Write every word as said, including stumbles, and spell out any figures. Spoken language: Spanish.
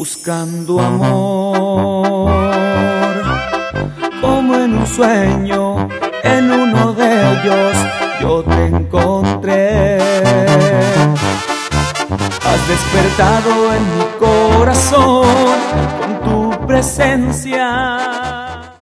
buscando amor, como en un sueño, en uno de ellos yo te encontré. Has despertado en mi corazón con tu presencia.